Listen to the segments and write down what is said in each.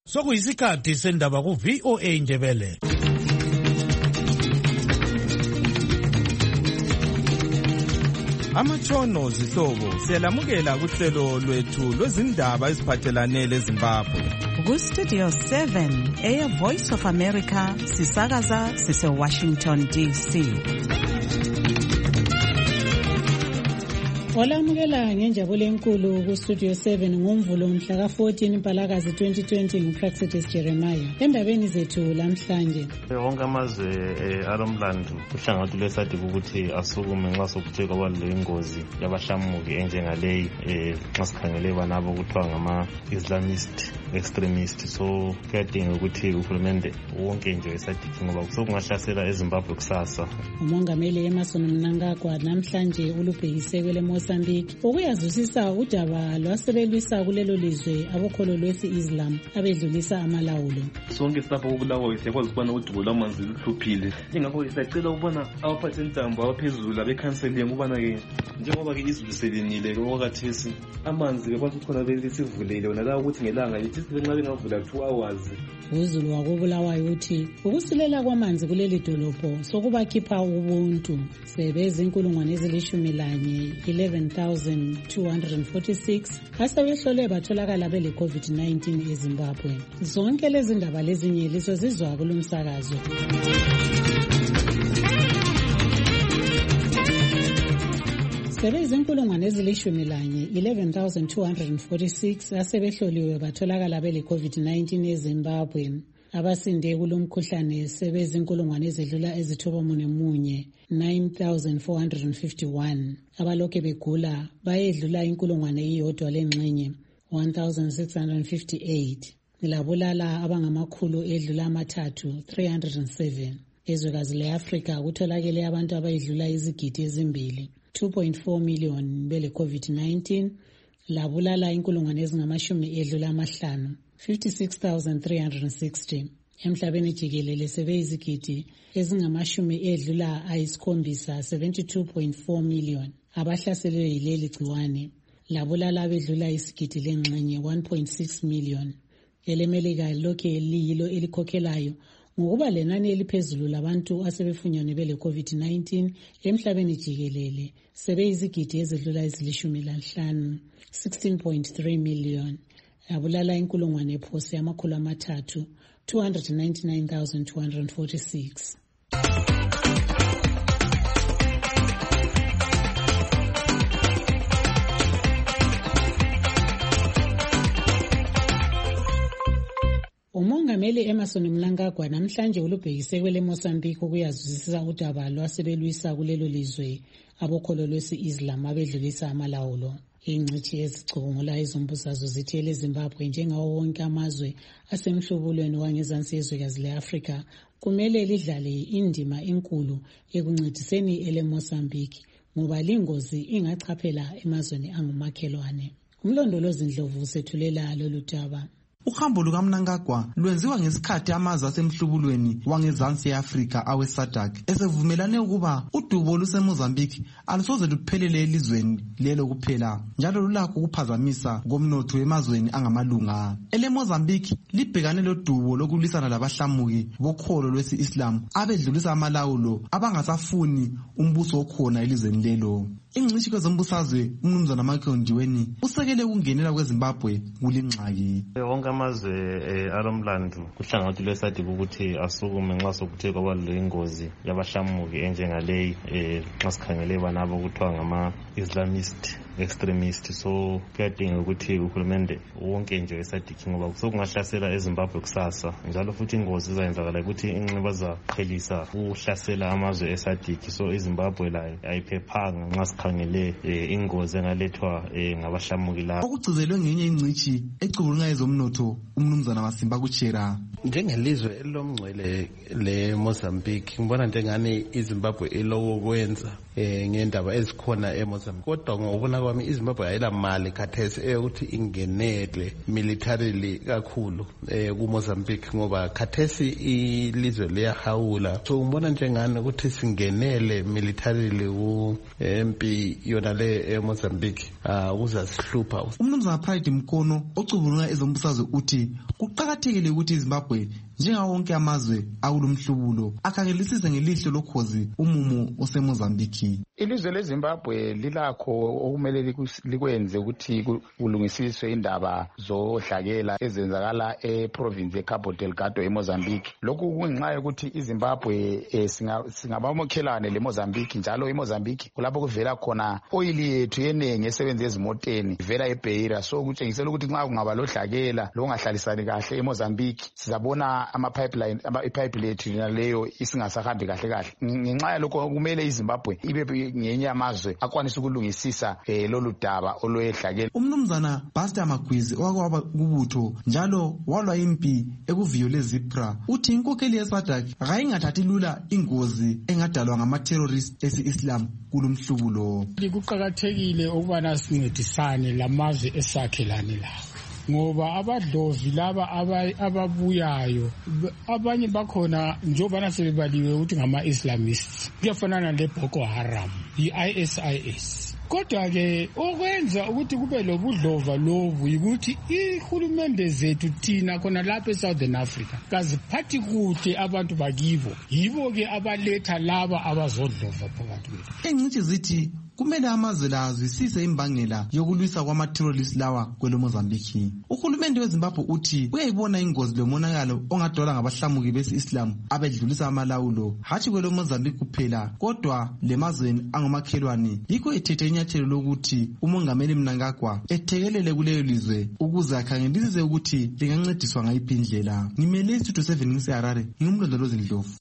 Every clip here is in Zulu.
Sokuyisikhathi sendaba ku VOA Ndebele. Amatshono zihlobo siyalamukela kuhlelo lwethu lwezindaba eziphathelane leZimbabwe. Ku-Studio 7 Air Voice of America sisakaza sise-Washington DC. Olamukela ngenjabulo enkulu ku-Studio 7 ngomvulo mhla ka-14 Mpalakazi 2020 nguPraxidis Jeremiah. Endabeni zethu lamhlanje, wonke amazwe alomlando uhlangothi lwesadiku ukuthi asukume nxa sokuthe kwaba lengozi yabahlamuki enjengaleyi nxa sikhangele banabo kuthiwa ngama-Islamist extremist. So kuyadinga ukuthi uhulumende wonke nje wesadiki ngoba sokungahlasela eZimbabwe kusasa. umongameli Emmerson Mnangagwa namhlanje ulubhekise kwele Mozambique ukuyazwisisa udaba lwasebelwisa kulelo lizwe abokholo lwesi-Islam abedlulisa amalawulo. Sonke silapho kubulawayo siyakwazi ukubona udubo lwamanzi luhluphile, ingakho siyacela ukubona abaphathi intambo abaphezulu abekhanselingi ukubana-ke njengoba-ke izulu selinile okwakhathesi amanzi bekwazi ukukhona besivulele wona la ukuthi ngelanga lithi nxa bengavula 2 hours. Uzulu wakubulawayo uthi ukusilela kwamanzi kuleli dolobho sokubakhipha ubuntu. Sebeze inkulungwane ezilishumi-lanye 11,246 asebehlole batholakala bele COVID-19 eZimbabwe. Zonke lezi ndaba lezinye lizo zizwa kulumsakazo. Sebeze inkulungwane ezilishumi-lanye 11,246 asebehloliwe batholakala bele COVID-19 eZimbabwe. Abasinde kulomkhuhlane sebeze inkulungwane ezedlula ezithobamunye 9,451. Abalokhe begula bayedlula inkulungwane iyodwa lengxenye 1,658. Labulala abangamakhulu edlula amathathu 307. Ezwekazi le-Afrika kutholakele abantu abayedlula izigidi ezimbili 2.4 million bele COVID-19. Labulala inkulungwane ezingamashumi edlula amahlanu 56,360. Emhlabeni jikelele sebeyizigidi ezingamashumi edlula ayisikhombisa 72.4 million abahlaselwe yileli gciwane. Labulala abedlula isigidi lengxenye 1.6 million. EleMelika lokhe liyilo elikhokhelayo ngokuba lenani eliphezulu labantu asebefunyanwe bele COVID-19 emhlabeni jikelele sebeyizigidi ezedlula ezilishumi-lanhlanu 16.3 million. Abulala inkulungwane ephose amakhulu amathathu 299,246. Umongameli Emmerson Mnangagwa namhlanje ulubhekise kwele Mozambique ukuyazwisisa udaba lwasebelwisa kulelo lizwe abokholo lwesi-Islam abedlulisa amalawulo. Ingcithi ezicubungula izombusazwe zithi eleZimbabwe njengawo wonke amazwe asemhlubulweni wangezansi yezwekazi le-Afrika kumele lidlale indima enkulu ekuncediseni eleMozambique ngoba lingozi ingachaphela emazweni angumakhelwane. Umlondolozi Ndlovu usethulela lolu daba. Uhambo lukaMnangagwa lwenziwa ngesikhathi amazwe asemhlubulweni wangezansi ye-Afrika awe-SADC esevumelane ukuba udubo luseMozambique alusoze luphelele elizweni lelo kuphela njalo lulakho ukuphazamisa komnotho emazweni angamalunga. EleMozambique libhekane lodubo lokulwisana labahlamuki bokholo lwesi-Islam abedlulisa amalawulo abangasafuni umbuso okhona elizweni lelo. Ingcishi kwezombusazwe umnumzana Michael Ndiweni usekele ukungenela kweZimbabwe kulingxaki. Wonke amazwe alomlando uhlangothi lwesadiku ukuthi asukume nxa sokuthe kwaba lengozi yabahlamuki enjengaleyi nxa sikhangele banabo kuthiwa ngama-Islamist extremist. So kuyadinga ukuthi uhulumende wonke nje wesadiki ngoba sokungahlasela eZimbabwe kusasa njalo futhi ingozi izayenzakala ukuthi inqeba zaphelisa ukuhlasela amazwe esadiki. So iZimbabwe layo ayiphephanga nxa sikhangele ingozi engalethwa ngabahlamuki labo. Okugcizelwe ngenye ingcishi ecubulunga ezomnotho umnumzana Masimba Kuchera. Njengelizwe elomngcwele leMozambique ngibona njengani iZimbabwe iloko kwenza ngendaba ezikhona eMozambique, kodwa ngokubona kwami iZimbabwe ayila mali khathesi eyokuthi ingenele militarily kakhulu kuMozambique ngoba khathesi ilizwe liyahawula. So ngibona njengani ukuthi singenele militarily ku-MP yona le eMozambique kuzasihlupha. Umnumzana Pride Mkono ocubulula ezombusazwe uthi kuqakathekile ukuthi iZimbabwe njengawo wonke amazwe akulomhlubulo akhangelisise ngelihlo lokhozi umumo oseMozambique. Ilizwe leZimbabwe lilakho okumele likwenze ukuthi kulungisiswe indaba zodlakela ezenzakala eprovince yeCabo Delgado eMozambique. Lokhu kungenxa yokuthi iZimbabwe singabamokhelane leMozambique njalo eMozambique kulapho kuvela khona oil yethu yenenge esebenza ezimoteni ivela eBeira. So kutshengisela ukuthi nxa kungaba lodlakela lokungahlalisani kahle eMozambique sizabona ipipe lethu leyo isingasahambi kahle. Ngenxa yalokho kumele iZimbabwe ibe ngenye amazwe akwanisa ukulungisisa lolu daba olwedlakela. Umnumzana Buster Magwizi okwaba kubutho njalo walwa impi ekuviyo leZipra uthi inkokheli yeSADC akayingathathi lula ingozi engadalwa ngama-terrorist esi-Islam kulomhlubulo. Kuqakathekile ukubana sincedisane lamazwe esakhelane lawo ngoba abadlozi laba ababuyayo abanye bakhona njobana sebebaliwe ukuthi ngama-Islamists kuyafanana le-Boko Haram, i-ISIS. Kodwa-ke okwenza ukuthi kube lobudlova lobu yikuthi ihulumende zethu thina khona lapha eSouthern Africa kaziphathi kuhle abantu bakibo, yibo-ke abaletha laba abazodlova phakathi kwethu. Engcitshi zithi kumele amazwe la azwisise imbangela yokulwisa kwama-terrorist lawa kweleMozambique. Uhulumende weZimbabwe uthi uyayibona ingozi lomonakalo ongadalwa ngabahlamuki besi-Islam abedlulisa amalawulo hatshi kweleMozambique kuphela kodwa lemazweni angomakhelwane. Yikho ethethe inyathelo lokuthi umongameli Mnangagwa ethekelele kuleyo lizwe ukuze akhangelisise ukuthi lingancediswa ngayiphi indlela. Ngimele iStudio 7 ngiseHarare, ngingumlondolozi Ndlovu.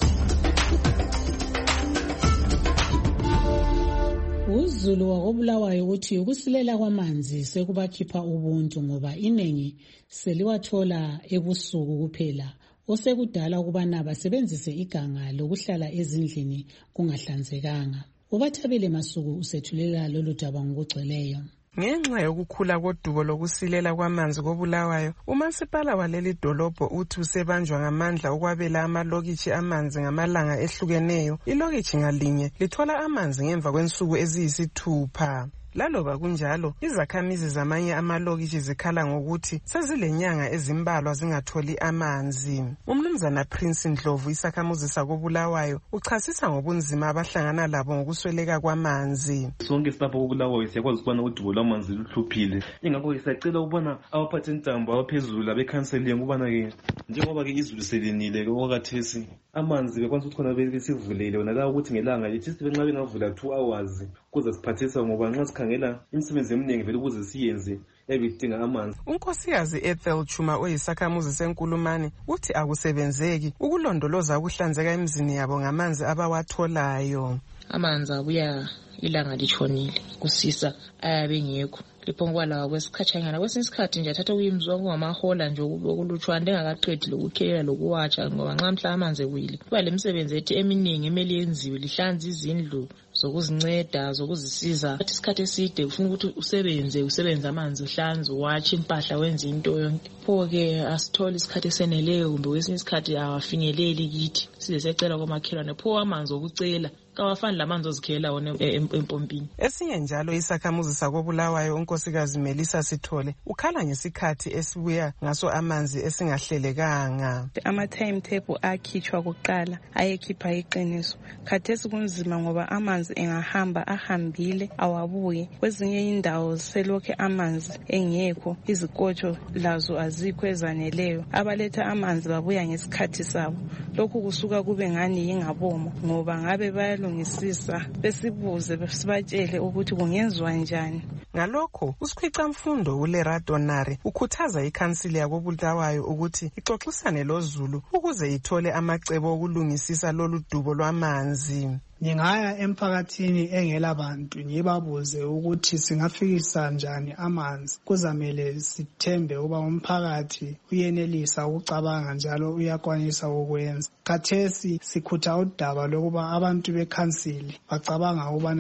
uZulu wakobulawayo uthi ukusilela kwamanzi sekubakhipha ubuntu ngoba iningi seliwathola ebusuku kuphela osekudala ukubana basebenzise iganga lokuhlala ezindlini kungahlanzekanga. Ubathabele Masuku usethulela lolu daba ngokugcweleyo. Ngenxa yokukhula kodubo lokusilela kwamanzi kobulawayo, umasipala waleli dolobho uthi usebanjwa ngamandla ukwabela amalokitshi amanzi ngamalanga ehlukeneyo. Ilokitshi ngalinye lithola amanzi ngemva kwensuku eziyisithupha. Laloba kunjalo, izakhamizi zamanye amalokitshi zikhala ngokuthi sezilenyanga ezimbalwa zingatholi amanzi. Umnumzana Prince Ndlovu isakhamuzi sakobulawayo uchasisa ngobunzima abahlangana labo ngokusweleka kwamanzi. Sonke silapho kobulawayo siyakwazi ukubona udubo lwamanzi luhluphile. Ingakho siyacela ukubona abaphathe intambo abaphezulu abekhanseli ukubana-ke njengoba-ke izulu selinile okwakhathesi amanzi bekwanisa ukuthi khona besivulele wona la ukuthi ngelanga lithi sibe nxa bengavula 2 hours kuze siphathisa ngoba nxa sikhangela imisebenzi eminingi vele ukuze siyenze ebidinga amanzi. Unkosikazi Ethel Chuma oyisakhamuzi seNkulumane uthi akusebenzeki ukulondoloza ukuhlanzeka emizini yabo ngamanzi abawatholayo. Amanzi abuya ilanga litshonile kusisa ayabe ngekho liphonkwala kwesikhatshanyana kwesinye isikhathi nje athatha kuyimzwa kungamahola nje okulutshwana lengakaqedi lokukhelela lokuwatsha ngoba nxa mhla amanzi ewile kuba lemisebenzi ethi eminingi emele yenziwe lihlanza izindlu zokuzinceda zokuzisiza isikhathi eside ufuna ukuthi usebenze amanzi uhlanze uwatshe impahla wenze into yonke. Pho-ke asithole isikhathi eseneleyo kumbe kwesinye isikhathi awafinyeleli kithi size secela kwamakhelwane pho amanzi okucela kawafani lamanzi ozikhela wona empompini. Esinye njalo isakhamuzi sakobulawayo unkosikazi Melissa Sithole ukhala ngesikhathi esibuya ngaso amanzi esingahlelekanga. Ama-timetable akhitshwa kuqala ayekhipha iqiniso. Khathesi kunzima ngoba amanzi engahamba ahambile awabuye. Kwezinye indawo selokhe amanzi engekho, izikotsho lazo azikho ezaneleyo. Abaletha amanzi babuya ngesikhathi sabo. Lokhu kusuka kube ngani yingaboma ngoba ngabe bayalungisisa besibuze sibatshele ukuthi kungenziwa njani. Ngalokho usikhwica mfundo uLeradonare ukhuthaza ikhansili yakobulawayo ukuthi ixoxisane loZulu ukuze ithole amacebo okulungisisa lolu dubo lwamanzi. Ngingaya emphakathini engela bantu ngibabuze ukuthi singafikisa njani amanzi. Kuzamele sithembe uba umphakathi uyenelisa ukucabanga njalo uyakwanisa ukwenza. Khathesi sikhutha udaba lokuba abantu bekhansili bacabanga ukubana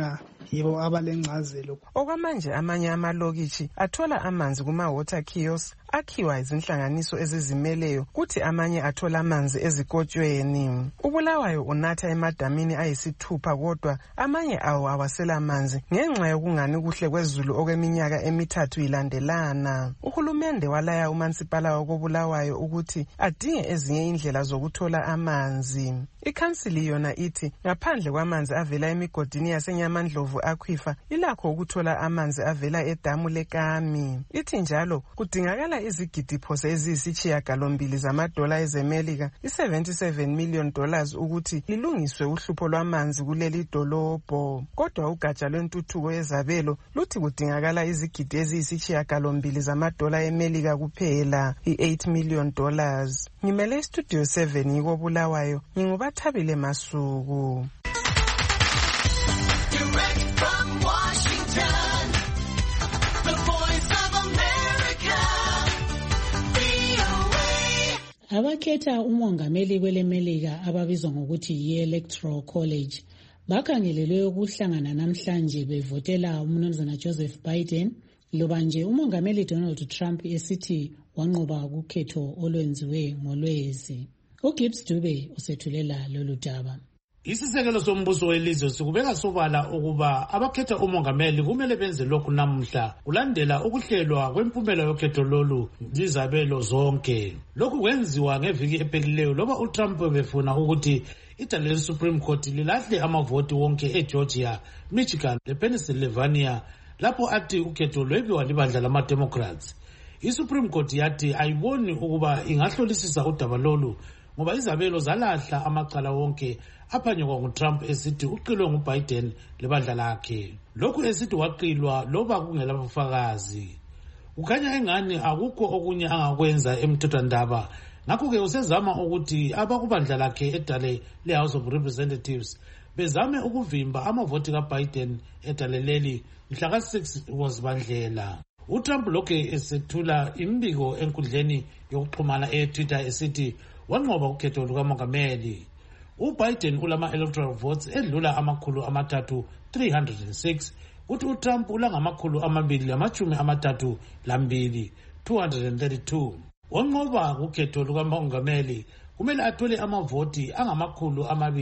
yibo abalengcazelo. Okwamanje amanye amalokitshi athola amanzi kuma-water kiosk akhiwa izinhlanganiso ezizimeleyo, kuthi amanye athola amanzi ezikotshweni. uBulawayo unatha emadamini ayisithupha, kodwa amanye awo awasela manzi ngenxa yokungani kuhle kwezulu okweminyaka emithathu ilandelana. Uhulumende walaya umansipala wakoBulawayo ukuthi adinge ezinye indlela zokuthola amanzi. Ikhansili yona ithi ngaphandle kwamanzi avela emigodini yaseNyamandlovu Aquifer ilakho ukuthola amanzi avela edamu leKami. Ithi njalo kudingakala izigidi phose eziyisishiyagalombili zamadola ezemelika, $77 million ukuthi lilungiswe uhlupho lwamanzi kuleli dolobho. Kodwa ugatsha lwentuthuko yezabelo luthi kudingakala izigidi eziyisishiyagalombili zamadola emelika kuphela, $8 million. Ngimele Studio 7 yikoBulawayo, nginguBathabile Masuku. Abakhetha umongameli kwelemelika ababizwa ngokuthi yi-Electoral College bakhangelelwe ukuhlangana namhlanje bevotela umnumzana Joseph Biden, loba nje umongameli Donald Trump esithi wanqoba ukhetho olwenziwe ngolwezi. uGibbs Dube usethulela lolu daba. Isisekelo sombuso welizwe sikubeka sobala ukuba abakhetha umongameli kumele benze lokhu namuhla kulandela ukuhlelwa kwempumela yokhetho lolu izabelo zonke. Lokhu kwenziwa ngeviki ephelileyo loba uTrump befuna ukuthi idale leSupreme Court lilahle amavoti wonke eGeorgia, Michigan lePennsylvania lapho athi ukhetho lwebiwa libandla lama-Democrats. ISupreme Court yathi ayiboni ukuba ingahlolisisa udaba lolu ngoba izabelo zalahla amacala wonke aphanyekwa nguTrump esithi uqilwe nguBiden lebandla lakhe. Lokhu esithi waqilwa loba kungela bufakazi. Kukhanya engani akukho okunye angakwenza emthethwandaba. Ngakho-ke usezama ukuthi abakubandla lakhe edale leHouse of Representatives bezame ukuvimba amavoti kaBiden edale leli mhla ka-6 wozibandlela. uTrump lokhe esethula imbiko enkundleni yokuxhumana eTwitter esithi wanqoba ukhetho lukamongameli. uBiden ulama-electoral votes edlula 306, kuthi uTrump ulangamakhulu 232, 232. Wanqoba ukhetho lukamongameli kumele athole amavoti angamakhulu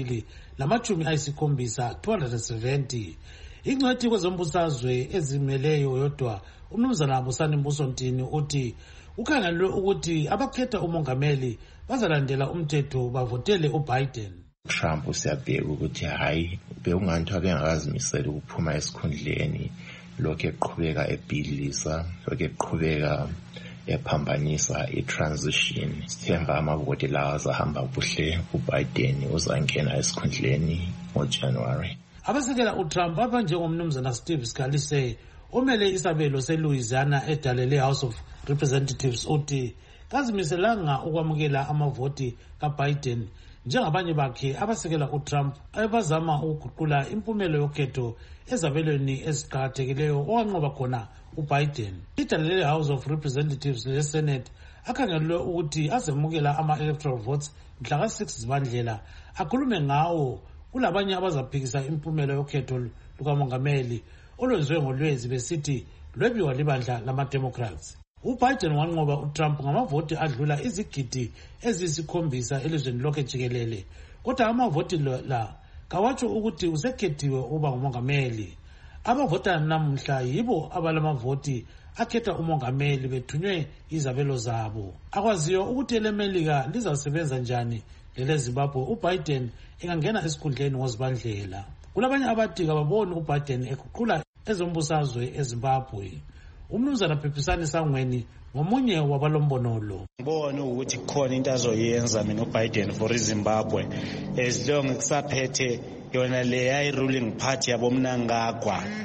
270, 270. Ingcwethi kwezombusazwe ezimeleyo yodwa umnumzana Busani Mbusontini uthi ukhangelwe ukuthi abakhetha umongameli bazalandela umthetho bavotele uBiden. Trump usiyabheka ukuthi hayi bekunganti abengakazimisela ukuphuma esikhundleni, lokho eqhubeka ebhidlisa, lokho eqhubeka ephambanisa i-transition. Sithemba amavoti lawa azahamba kuhle, uBiden uzangena esikhundleni ngoJanuary. Abasekela uTrump abanjengomnumzana Steve Scalise omele isabelo seLouisiana edale leHouse of Representatives uthi kazimiselanga ukwamukela amavoti kaBiden njengabanye bakhe abasekela uTrump abazama ukuguqula impumelo yokhetho ezabelweni eziqakathekileyo owanqoba khona uBiden. Idale leHouse of Representatives leSenate akhangelwe ukuthi azemukela ama-electoral votes mhla ka-6 zibandlela akhulume ngawo kulabanye abazaphikisa impumela yokhetho lukamongameli olwenziwe ngolwezi besithi lwebiwa libandla lama-Democrats. uBiden wanqoba uTrump ngamavoti adlula izigidi eziyisi7 elizweni lonke jikelele, kodwa amavoti la kawatsho ukuthi usekhethiwe uba ngumongameli. Abavota namuhla yibo abalamavoti akhetha umongameli bethunywe izabelo zabo. Akwaziyo ukuthi elemelika lizasebenza njani leleZimbabwe uBiden engangena esikhundleni ngozibandlela. Kulabanye abathi kababoni uBiden eguqula ezombusazwe eZimbabwe. Umnumzana Phiphisani Sangweni ngomunye wabalombonolo. Ngibona ukuthi khona into azoyenza mina uBiden for iZimbabwe as long kusaphethe yona le ruling party yabomnangagwa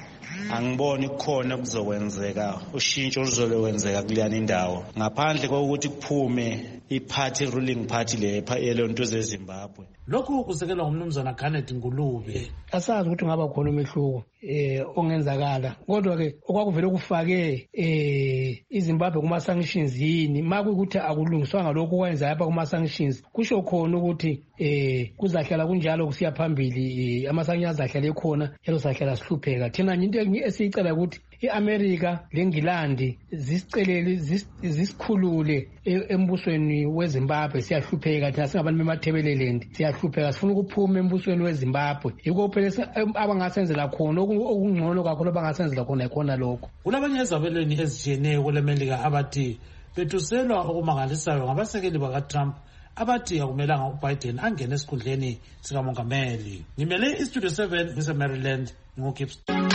angiboni khona kuzokwenzeka ushintsho oluzokwenzeka kuleyani indawo ngaphandle kokuthi kuphume i-party ruling party leyo nto zeZimbabwe. Lokhu kusekelwa ngumnumzana Garnet Ngulube. Asazi ukuthi ngaba khona umehluko ongenzakala, kodwa ke okwakuvele kufake iZimbabwe kuma sanctions yini makuyikuthi akulungiswanga lokho okwenza lapha kuma sanctions kusho khona ukuthi kuzahlala kunjalo kusiya phambili ama sanctions azahlala ekhona yalo sahlala sihlupheka. Thina into esicela ukuthi iAmerica leNgilandi zisicelele zisikhulule embusweni weZimbabwe. Siyahlupheka thina singabantu bemathebeleland, siyahlupheka sifuna ukuphuma embusweni weZimbabwe. Yiko phela abangasenzela khona okungcono kakhulu abangasenzela khona ikhona lokho. Kulabanye ezabelweni ezitshiyeneyo kwelemelika abathi bethuselwa okumangalisayo ngabasekeli bakaTrump abathi akumelanga uBiden angene esikhundleni sikamongameli. Ngimele iStudio 7 ngise-Maryland ngoGibbs.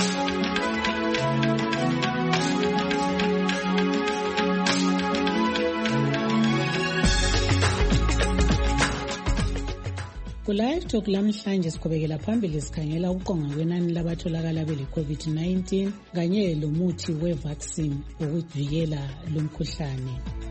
Ku-Live Talk lamhlanje siqhubekela phambili sikhangela ukonga kwenani labatholakala bele-COVID-19 kanye lomuthi we-vaccine wokuvikela lumkhuhlane.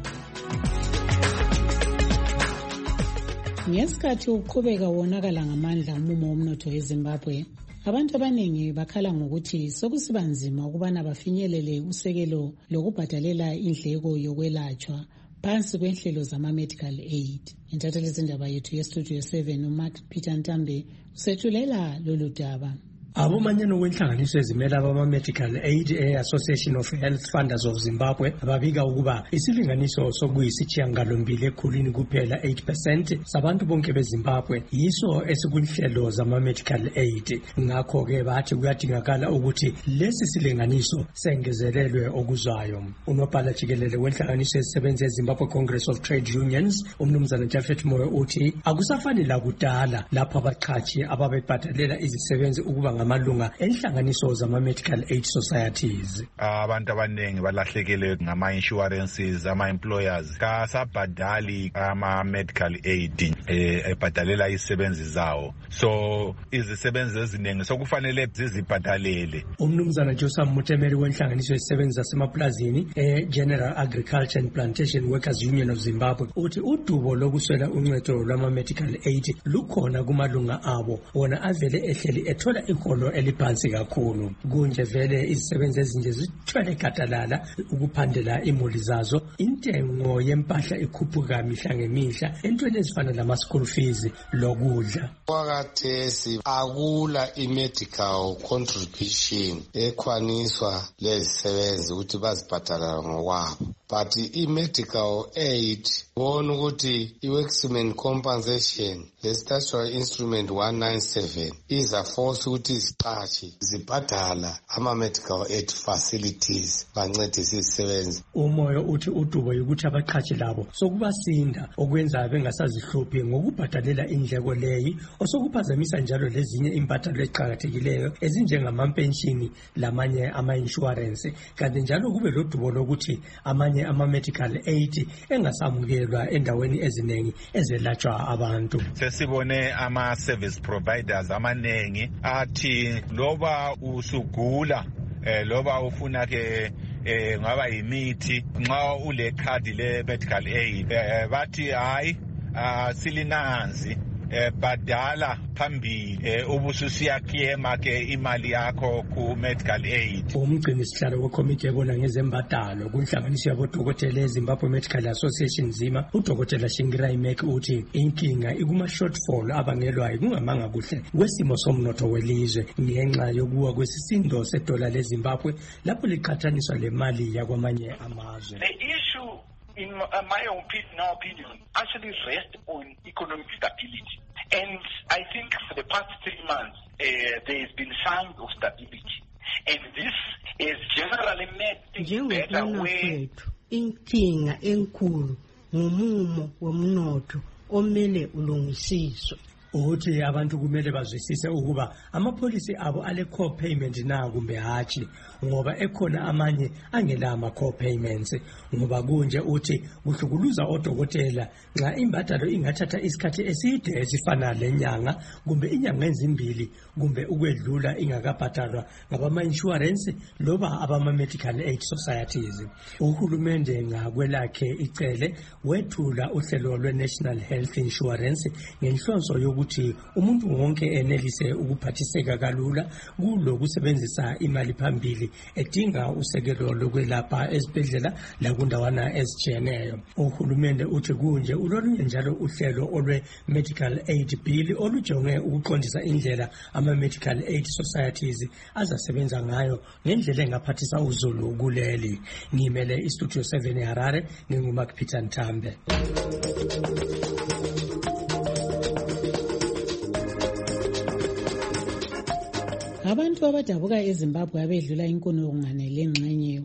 Ngesikhathi uqhubeka wonakala ngamandla umumo womnotho weZimbabwe, abantu abaningi bakhala ngokuthi sokusiba nzima ukubana bafinyelele usekelo lokubhadalela indleko yokwelatshwa phansi kwenhlelo zama-medical aid. Intatheli zindaba yethu yeStudio 7 uMark Peter Ntambe usethulela lolu daba. Abomanyano wenhlanganiso ezimela abama-Medical Aid Association of Health Funders of Zimbabwe babika ukuba isilinganiso sokuyisithiyangalombili ekhulwini kuphela 8% sabantu bonke beZimbabwe yiso esikunhlelo zama-medical aid. Ngakho-ke bathi kuyadingakala ukuthi lesi silinganiso sengezelelwe okuzwayo. Unobhala jikelele wenhlanganiso ezisebenza eZimbabwe Congress of Trade Unions umnumzana Jafet Moyo uthi akusafani lakudala lapho abaqhatshi ababebhadalela izisebenzi ukuba amalunga enhlanganiso zama-medical aid societies. Abantu abaningi balahlekele ngama-insurances, ama-employers kasabhadali ama-medical aid ebhadalela izisebenzi zawo. So izisebenzi eziningi sokufanele zizibhadalele. Umnumzana Joseph Mutemeri wenhlanganiso ezisebenzi zasemaplazini General Agriculture and Plantation Workers Union of Zimbabwe uthi udubo lokuswela uncedo lwama-medical aid lukhona kumalunga abo wona avele ehleli ethola iholo eliphansi kakhulu. Kunje vele izisebenzi ezinje zithwele gadalala ukuphandela imuli zazo. Intengo yempahla ikhuphuka mihla ngemihla entweni ezifana nama-school fees lokudla. Kwakathesi akula i-medical contribution ekhwaniswa lezisebenzi ukuthi bazibhadala ngokwabo. But i-medical aid bona ukuthi i-workmen compensation le-statutory instrument 197 iza force ukuthi iziqashi zibhadala ama-medical aid facilities bancedise izisebenzi. Umoyo uthi udubo ukuthi abaqhashi labo sokubasinda okwenza bengasazihluphi ngokubhadalela indleko leyi osokuphazamisa njalo lezinye impatalo eziqhakathekileyo ezinjengamampenshini lamanye ama-insurance kanti njalo kube lodubo lokuthi amanye ama-medical aid engasamukelwa endaweni eziningi ezelatshwa abantu. Sesibone ama-service providers amaningi athi loba usugula loba ufuna ke ngaba yimithi nxa ule card le medical aid bathi hayi silinanzi badala phambili ubususiya claima ke imali yakho ku medical aid. Umgcini sihlalo wekomiti ebona ngezembadalo kunhlanganiso yabodokotela eZimbabwe Medical Association Zima udokotela Shingirai Mek uthi inkinga ikuma shortfall abangelwayo kungamanga kuhle kwesimo somnotho welizwe ngenxa yokuwa kwesisindo sedola leZimbabwe lapho liqhathaniswa lemali yakwamanye amazwe. In my opinion, actually rest on economic stability. And I think for the past 3 months, there has been signs of stability. And this is generally made things better where... Inkinga enkulu ngumumo womnotho omele ulungisiswe. ukuthi abantu kumele bazwisise ukuba amapolisi abo ale co-payment na kumbe hatshi, ngoba ekhona amanye angela ama-co-payments, ngoba kunje uthi kuhlukuluza odokotela nxa imbadalo ingathatha isikhathi eside esifana lenyanga kumbe inyanga ezimbili kumbe ukwedlula ingakabhatalwa ngabama-insurance loba abama-medical aid societies. Uhulumende ngakwelakhe icele wethula uhlelo lwe-National Health Insurance ngenhlonso yokuthi umuntu wonke enelise ukuphathiseka kalula kulokusebenzisa imali phambili edinga usekelo lokwelapha esibhedlela lakundawana ezitshiyeneyo. Uhulumende uthi kunje ulolunye njalo uhlelo olwe-Medical Aid Bill olujonge ukuqondisa indlela ama-Medical Aid Societies azasebenza ngayo ngendlela engaphathisa uzulu kuleli. Ngimele iStudio 7 eHarare, nginguMark Peter Ntambe. Abantu abadabuka eZimbabwe abedlula inkulungwane lengxenye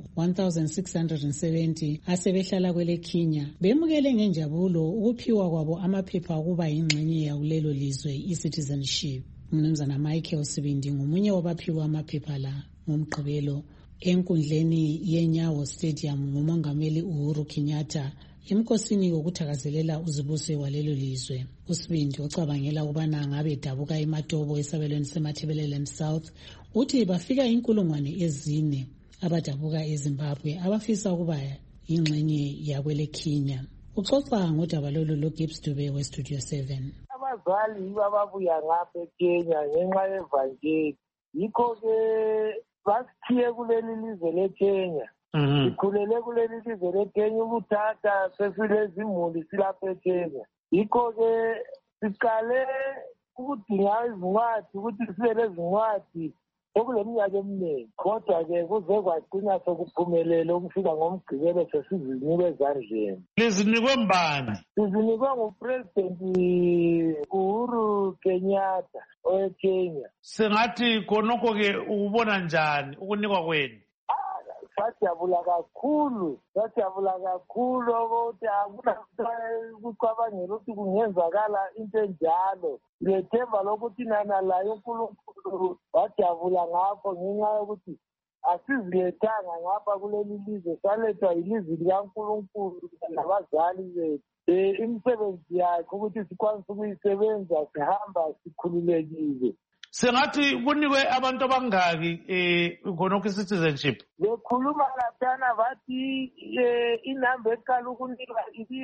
1670 asebehlala kwele Kenya bemukele ngenjabulo ukuphiwa kwabo amaphepha okuba yingxenye yakulelo lizwe i-citizenship. Mnumzana Michael Sibindi ngomunye wabaphiwa amaphepha la ngomgqibelo enkundleni yeNyawo Stadium ngumongameli Uhuru Kenyatta emkosini wokuthakazelela uzibuse walelo lizwe. uSibindi ocabangela ukubana ngabe dabuka eMatobo esabelweni seMatabeleland South uthi bafika inkulungwane ezine abadabuka eZimbabwe abafisa ukuba ingxenye yakwele Kenya. Uxoxa ngodaba lolu loGibbs Dube weStudio 7. Abazali bababuya ngapha eKenya ngenxa yevangeli, yikho-ke basithiye kuleli lizwe leKenya. Sikhulele kuleli lizwe leKenya ukuthatha sesilezimuli silapha eKenya. Yikho-ke siqale ukudinga izincwadi ukuthi sibe lezincwadi okuleminyaka eminingi, kodwa-ke kuze kwagcina sokuphumelele ukufika ngomgqibelo sesizinikwe ezandleni. Lizinikwe mbani? Sizinikwe nguPresident Uhuru Kenyatta oweKenya. Sengathi khonokho-ke ukubona njani ukunikwa kwenu? Sajabula kakhulu ukuthi akunakucabangela ukuthi kungenzakala into enjalo. Lethemba lokuthi nana layo uNkulunkulu wajabula ngapho ngenxa yokuthi asizilethanga ngapha kuleli lizwe, salethwa yilizwi likaNkulunkulu nabazali bethu. Imisebenzi yakhe ukuthi sikwanise ukuyisebenza sihamba sikhululekile. Sengathi kunikwe abantu abangaki khonokho i-citizenship? Bekhuluma laphana bathi inamba eqala ukunikwa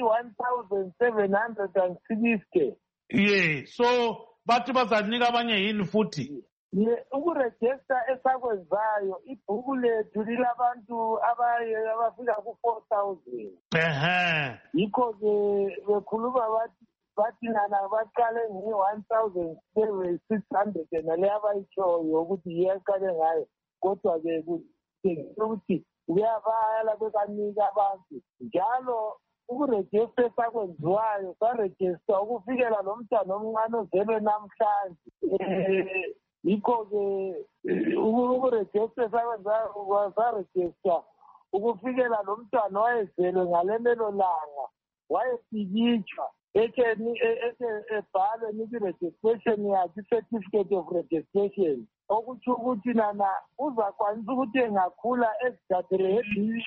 i-1,760. Ye, so bathi bazanika abanye yini futhi? Ukurejista esakwenzayo ibhuku lethu lilabantu abafika ku-4,000. Yikho-ke bekhuluma bathi nana baqale nge-1,600 nale abayitshoyo ukuthi yiyaqale ngayo, kodwa-ke ukuthi kuyabala bekanika abantu njalo. Ukurejista esakwenziwayo sarejista ukufikela lo mntwana omncane ozelwe namhlanje. Yikho-ke ukurejista esakwenziwayo sarejista ukufikela lo mntwana wayezelwe ngalemelo langa, wayepikitshwa ebhalwe niki-registration yakhe, i-certificate of registration, okutsho ukuthi nana uzakwanisa ukuthi engakhula ezithathele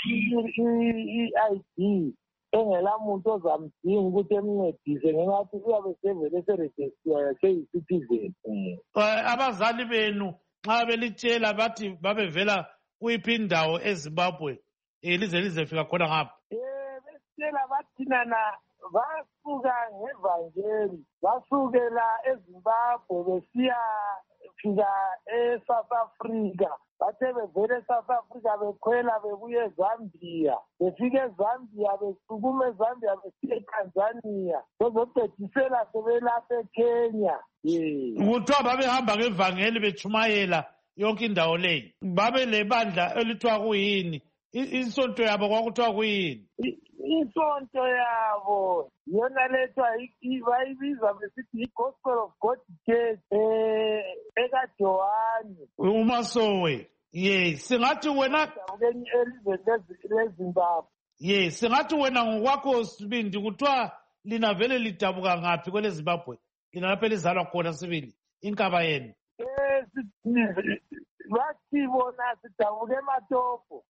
i-ID engela muntu ozamdinga ukuthi emncedise ngengathi uyabe sevele serejistiwe yaseyi-citizen. Abazali benu nxa belitshela bathi babevela kuyiphi indawo eZimbabwe lize fika khona ngapha? Besitshela bathi nana basuka ngevangeli, basukela eZimbabwe besiyafika eSouth Africa. Bathe bevele eSouth Africa bekhwela bebuye eZambia, befika eZambia besukuma eZambia besiya eTanzania, bezobhedisela sebelapha eKenya. Kuthiwa babehamba ngevangeli bechumayela yonke indawo leyi. Babe lebandla elithiwa kuyini? Isonto yabo kwakuthiwa kuyini? Isonto yabo yona lethwa bayibiza besithi i-Gospel of God Church ekaJohani uMasowe. Ye, singathi wena elizweni leZimbabwe. Ye, singathi wena ngokwakho Sibindi kuthiwa lina vele lidabuka ngaphi kwele Zimbabwe? inalapho elizalwa khona sibili inkaba yenu. Bathi bona sidabuke eMatopo.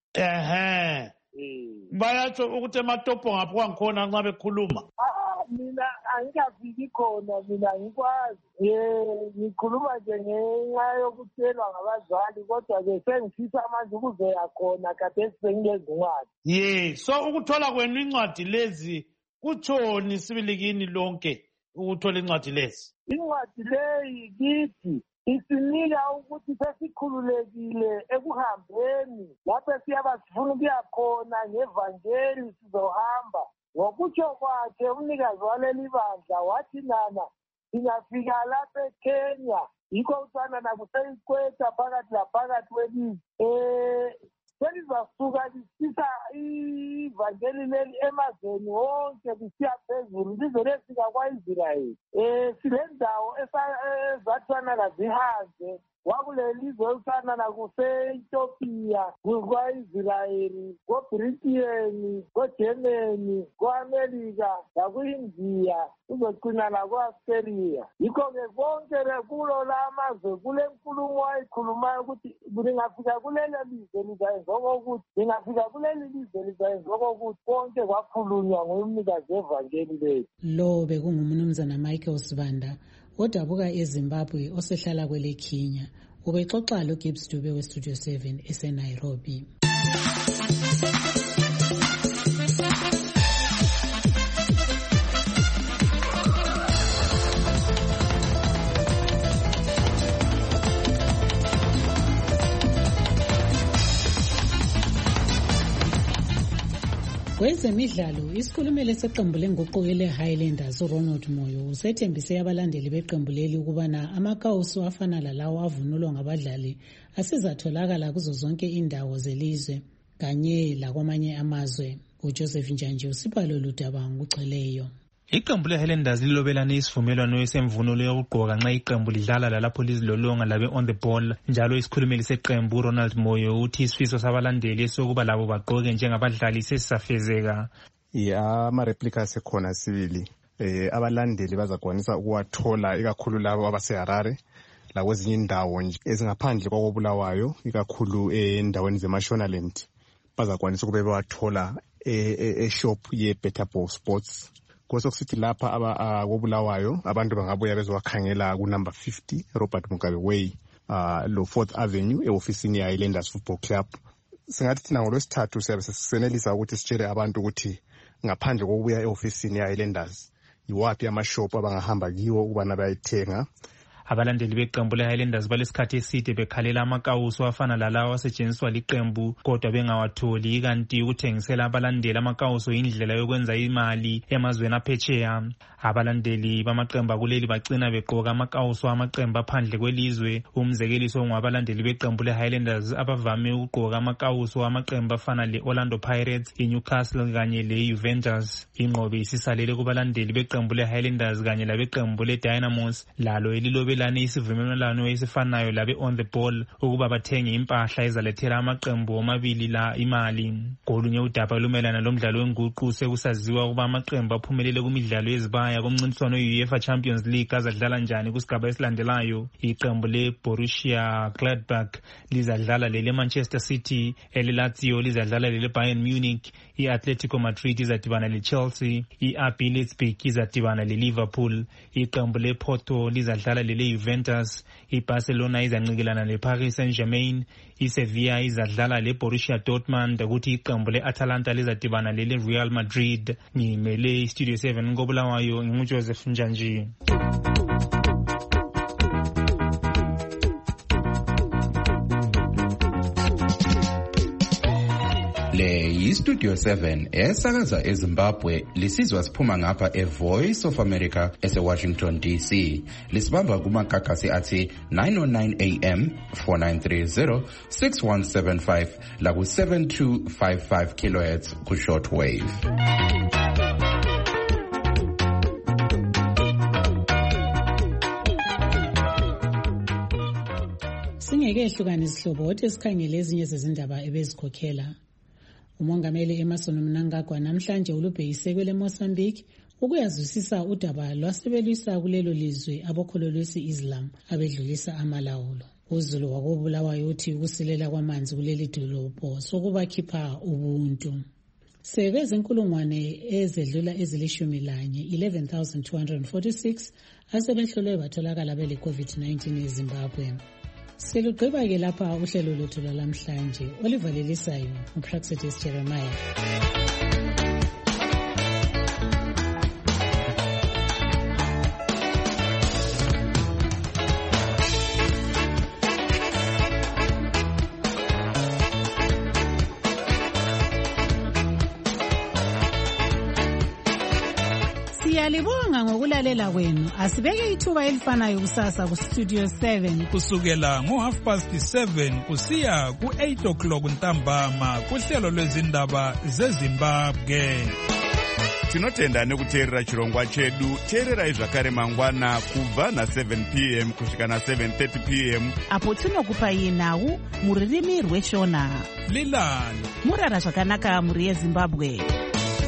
Bayatsho ukuthi eMatopo ngapho kwangikhona nxa bekhuluma. Mina angikafiki khona, mina ngikwazi. Ngikhuluma nje ngenxa yokutshelwa ngabazali, kodwa-ke sengifisa manje ukuzoya khona kade sengilezincwadi. So ukuthola kwenu incwadi lezi kutshoni sibili kini lonke ukuthola incwadi lezi? Incwadi leyi kithi isinika ukuthi sesikhululekile ekuhambeni lapho siyaba sifuna ukuya khona ngevangeli sizohamba. Ngokutsho kwakhe umnikazi waleli bandla wathi nana singafika lapha eKenya yikho usana nakuseyikweta phakathi laphakathi kwelizwe. Selizasuka lisisa ivangeli leli emazweni wonke lisiya phezulu lize lefika kwa-Israyeli. Silendawo ezathana nazihanze wakulelizwe usana nakuse-Ethiopia, kwa-Israyeli, ko-Britain, ko-Germany, ko-Amerika, naku-India, uzogcina nakwa-Australia. Yikho-ke konke kulo la mazwe kule nkulumo ayikhulumayo ukuthi lingafika kulelo lizwe lizayenza okokuthi, lingafika kuleli lizwe lizayenza okokuthi, konke kwakhulunywa ngumnikazi wevangeli lethu. Lo bekungumnumzana Michael Sibanda odabuka eZimbabwe osehlala kwele Kenya. Ubexoxa lo Gibbs Dube weStudio 7 eseNairobi. Kwezemidlalo, isikhulumeli seqembu lenguquko le-Highlanders uRonald Moyo usethembise abalandeli beqembu leli ukubana amakawusi afana lalawo avunulwa ngabadlali asizatholakala kuzo zonke indawo zelizwe kanye lakwamanye amazwe. uJoseph Njanje usipha lolu daba ngokugcweleyo. Iqembu le-Highlanders lilobelane isivumelwano esemvunulo yokugqoka nxa iqembu lidlala lalapho lizilolonga labe on the ball. Njalo isikhulumeli seqembu uRonald Moyo uthi isifiso sabalandeli sokuba labo bagqoke njengabadlali sesisafezeka. Ama-replica asekhona sibili. Abalandeli bazakwanisa ukuwathola ikakhulu labo abaseHarare lakwezinye indawo nje ezingaphandle kwakoBulawayo, ikakhulu endaweni zeMashonaland. Bazakwanisa ukube bewathola e-shop ye-Better Ball Sports. Kwesekusithi lapha koBulawayo abantu bangabuya bezowakhangela ku-number 50 Robert Mugabe Way lo 4th Avenue e-ofisini ye-Highlanders Football Club. Singathi thina ngolwesithathu siyabe sisenelisa ukuthi sitshele abantu ukuthi ngaphandle kokubuya e-ofisini ye-Highlanders yiwaphi amashop abangahamba kiwo ukubana bayithenga. Abalandeli beqembu le-Highlanders balesikhathi eside bekhalela amakawuso afana lalawo asetshenziswa liqembu kodwa bengawatholi, kanti ukuthengisela abalandeli amakawuso indlela yokwenza imali emazweni aphetsheya. Abalandeli bamaqembu kuleli bagcina begqoka amakawuso amaqembu aphandle kwelizwe. Umzekeliso ngabalandeli beqembu le-Highlanders abavame ukugqoka amakawuso amaqembu afana le-Orlando Pirates, i-Newcastle kanye le-Juventus. Inqobe isisalele kubalandeli beqembu le-Highlanders kanye labeqembu le-Dynamos lalo elilobelane isivumelwano esifanayo labe on the ball ukuba bathenge impahla ezalethela amaqembu omabili la imali. Kolunye udaba lumelana lomdlalo wenguqu sekusaziwa ukuba amaqembu aphumelele kumidlalo yezibaya komncintiswano we-UEFA Champions League azadlala njani kusigaba esilandelayo. Iqembu le-Borussia Gladbach lizadlala lele-Manchester City, ele-Lazio lizadlala lele-Bayern Munich, i-Atletico Madrid izadibana le-Chelsea, i-RB Leipzig izadibana le-Liverpool, iqembu le-Porto lizadlala lele-Juventus, i-Barcelona izanqikelana le-Paris Saint-Germain, i-Sevilla izadlala le-Borussia Dortmund, ukuthi iqembu le-Atalanta lizadibana lele-Real Madrid. Ngimele iStudio 7 koBulawayo, nginguJoseph Njanje. Le yiStudio 7 esakaza eZimbabwe, lisizwa siphuma ngapha eVoice of America ese-Washington DC. Lisibamba kumakakasi athi 909 AM, 4930, 6175 laku 7255 kHz ku shortwave. Singeke ehlukane isihlobo othi sikhangele ezinye zezindaba ebezikhokhela. Umongameli Emmerson Mnangagwa namhlanje ulubhekise kwele Mozambique ukuyazwisisa udaba lwasebelwisa kulelo lizwe abokholo lwesi-Islam abedlulisa amalawulo. UZulu wakobulawayo uthi ukusilela kwamanzi kuleli dolobho sokubakhipha ubuntu. Sebezinkulungwane ezedlula ezili11 11,246 asebehlolwe batholakala bele COVID-19 eZimbabwe. Selugqiba-ke lapha uhlelo lwethu lwalamhlanje olivalelisayo uPraxedes Jeremiah. Siyalibonga ngokulalela kwenu. Asibeke ithuba elifanayo kusasa ku Studio 7 kusukela ngo7:30 kusiya ku8 ntambama kuhlelo lwezindaba zeZimbabwe. Tinotenda nekuteerera chirongwa chedu. Teererai zvakare mangwana kubva na7 p.m. kusvika na7:30 p.m. apo tinokupai nhau muririmi rweshona. Lilani murara zvakanaka muri yeZimbabwe.